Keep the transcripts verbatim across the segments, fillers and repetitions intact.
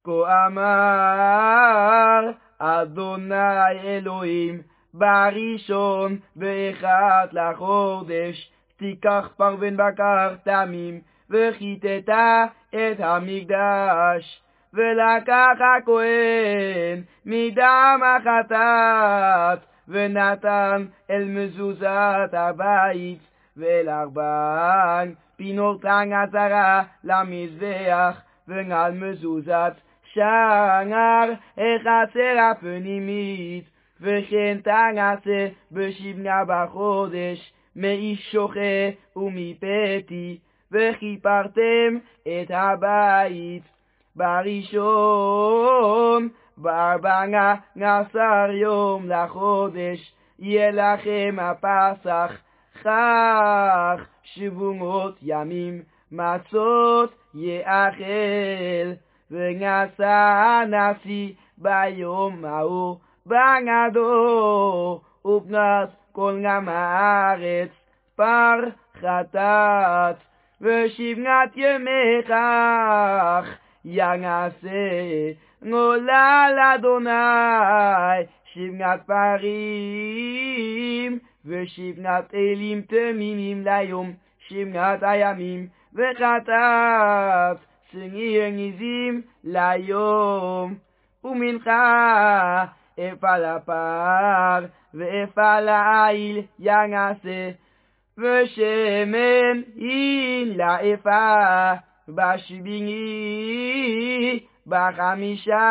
כה אמר אדוני אלוהים, בראשון באחד לחודש תיקח פר בן בקר תמים, וחיטאת את המקדש, ולקח הכהן מדם החטאת, ונתן אל מזוזת הבית, ואל ארבע פינות העזרה למזבח, ועל מזוזת שער החצר הפנימית, וכן תעשה בשבעה בחודש מאיש שוחה ומפתי, וכיפרתם את הבית בראשון בארבע עשר יום לחודש, יהיה לכם הפסח כך שבועות ימים, מצות יאכל. ונעשה הנשיא ביום ההוא בגדו, ופנס כל עם הארץ פר חטאת, ושבעת ימי כך ינעשה נולה לאדוני שבעת פרים, ושבעת אלים תמימים ליום שבעת הימים, וחטאת שניר ניזים ליום. ומנחה אפל הפר ואפל העיל ינעשה, ושמן אין לאפה בשביעי בחמישה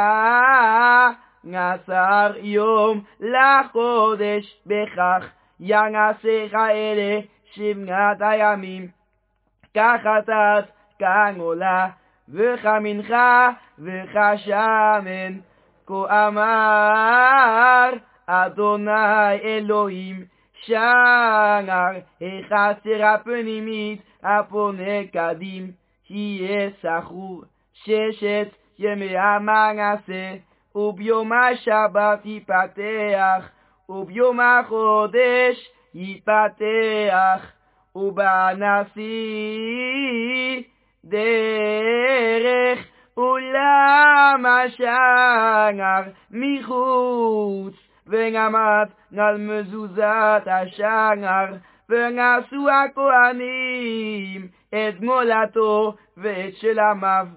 עשר יום לחודש, בכך ינעשה כאלה שבעת הימים, כחטאת כעולה וכמנחה וכשמן. כה אמר אדוני אלוהים, שער החצר הפנימית הפונה קדים יהיה סחור ששת ימי המעשה, וביום השבת ייפתח, וביום החודש ייפתח, ובנשיא דרך אולם השער מחוץ, ונעמד על מזוזת השער, ונעשו הכהנים את מולדתו ואת שלמיו,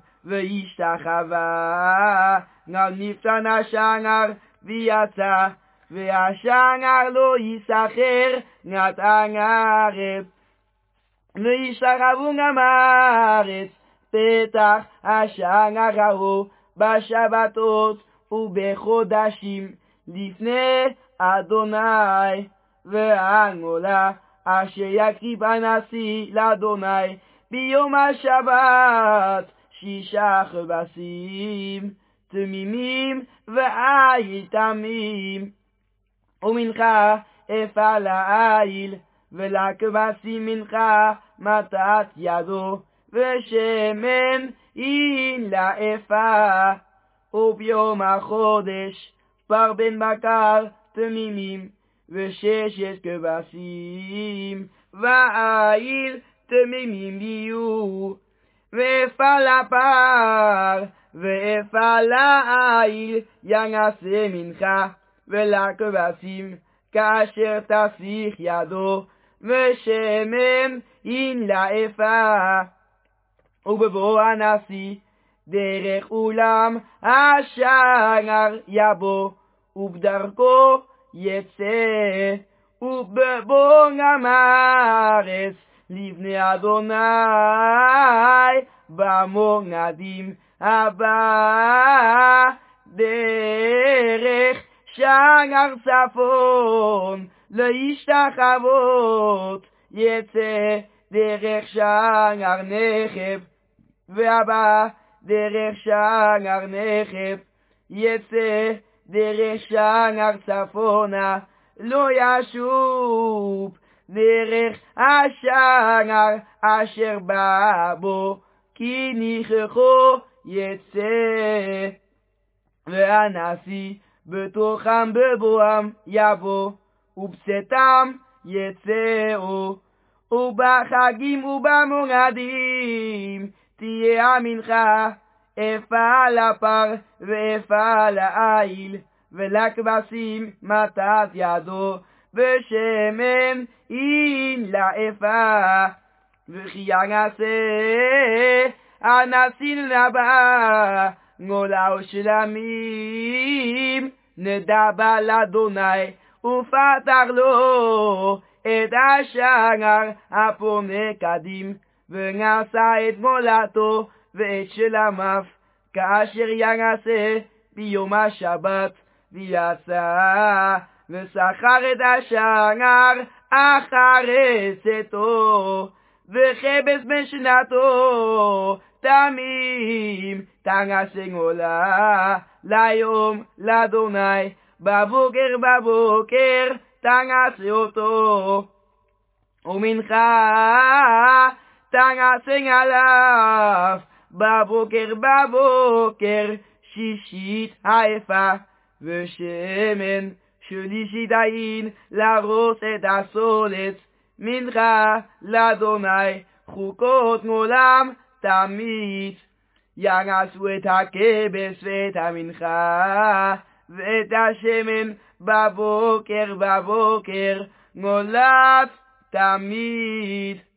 והשתחווה על מפתן השער ויצא, והשער לא יסחר נתן הארץ, וישתחוו גם הארץ פתח השער ההוא בשבתות ובחודשים לפני אדוני. והנולה אשר יקריב הנשיא לאדוני ביום השבת שישה כבשים תמימים ועיל תמים, ומנחה אפל העיל, ולכבשים מנחה מטת ידו, ושמן אין לאפה. וביום החודש פר בן בקר תמימים, וששת כבשים ועיל תמימים יהיו, ואפל הפר ואפל העיל ינעשה מנחה, ולכבשים כאשר תסיך ידו, ושמן אין לאפה. ובבוא הנשיא דרך אולם השער יבוא, ובדרכו יצא, ובבוא גם הארץ לבני אדוני במועדים הבא, דרך שער צפון להשתחוות יצא, דרך שער נחב, והבא דרך שער נחב יצא, דרך שער צפונה לא ישוב, דרך השער אשר בא בו כי ניחכו יצא. והנשיא בתוכם בבואם יבוא, ובצאתם יצאו, ובחגים ובמועדים תהיה המנחה איפה לפר ואיפה לעיל, ולכבשים מטת ידו, ושמן אין לאיפה, וכי יעשה אנסין לבא, גולה ושלמים, נדבה לאדוני, ופתח לו את השער הפונה קדים, ונעשה את גולתו ואת שלמיו, כאשר יעשה ביום השבת, ויצא ושכר את השער אחרי צאתו, וכבש בשנתו תמים, תעשה גולה ליום לאדוני, בבוקר בבוקר תעשה אותו, ומנחה תעשה עליו, בבוקר בבוקר שישית האפה, ושמן שלישית העין להרוס את הסולת, מנחה לאדוני חוקות מעולם תמיד. יעשו את הכבש ואת המנחה ואת השמן בבוקר בבוקר, גולת תמיד.